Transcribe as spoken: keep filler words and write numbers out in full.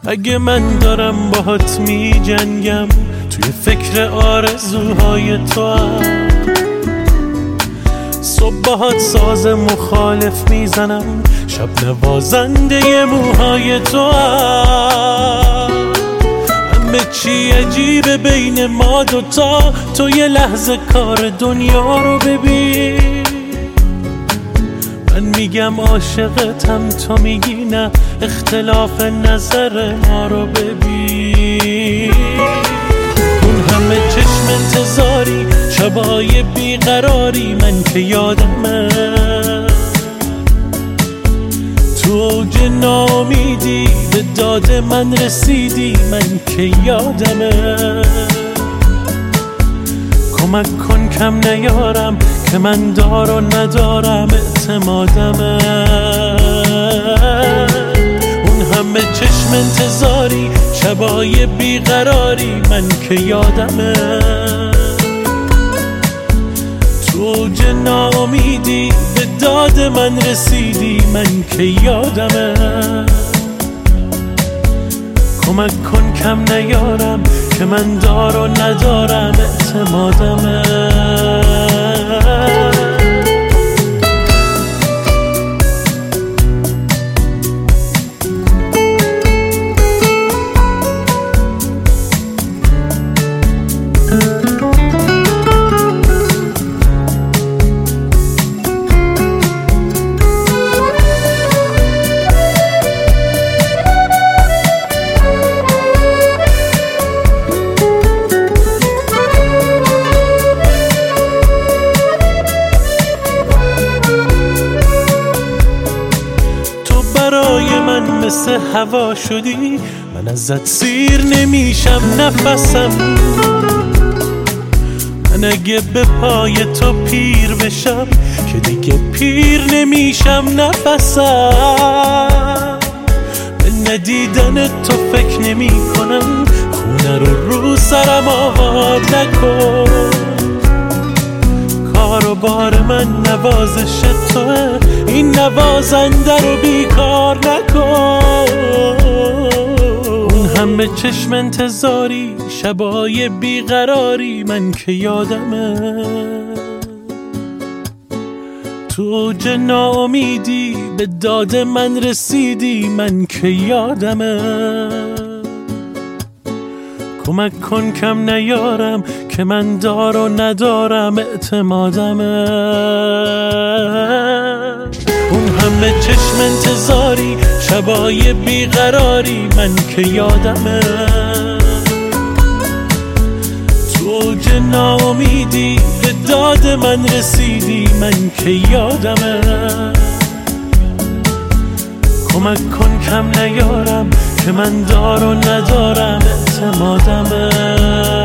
اگه من دارم باهات می جنگم توی فکر آرزوهای تو هم، صبح باهات ساز مخالف میزنم، شب نوازنده موهای تو هم. همه چی عجیبه بین ما دوتا، تو یه لحظه کار دنیا رو ببین. من میگم عاشقتم، تو میگی نه، اختلاف نظر ما رو ببین. اون همه چشم انتظاری، شبای بیقراری، من که یادمه تو اوج ناامیدی به داد من رسیدی، من که یادمه. کمک کن کم نیارم که من دار و ندارم اعتمادمه. اون همه چشم انتظاری، شبای بیقراری، من که یادمه تو اوج ناامیدی به داد من رسیدی، من که یادمه. کمک کن کم نیارم که من دار و ندارم اعتمادمه. برای من مثل هوا شدی، من ازت سیر نمیشم نفسم. من اگه به پای تو پیر بشم که دیگه پیر نمیشم نفسم. به ندیدن تو فکر نمی کنم، خونه رو رو سرم آوار نکن. کار و بار من نوازش توه، این نوازنده رو بیکار نکن. اون همه چشم انتظاری، شبای بیقراری، من که یادمه تو اوج ناامیدی به داد من رسیدی، من که یادمه. کمک کن کم نیارم که من دار و ندارم اعتمادمه. اون همه چشم انتظاری، شبای بیقراری، من که یادمه تو اوج ناامیدی به داد من رسیدی، من که یادمه. کمک کن کم نیارم که من دار و ندارم اعتمادمه.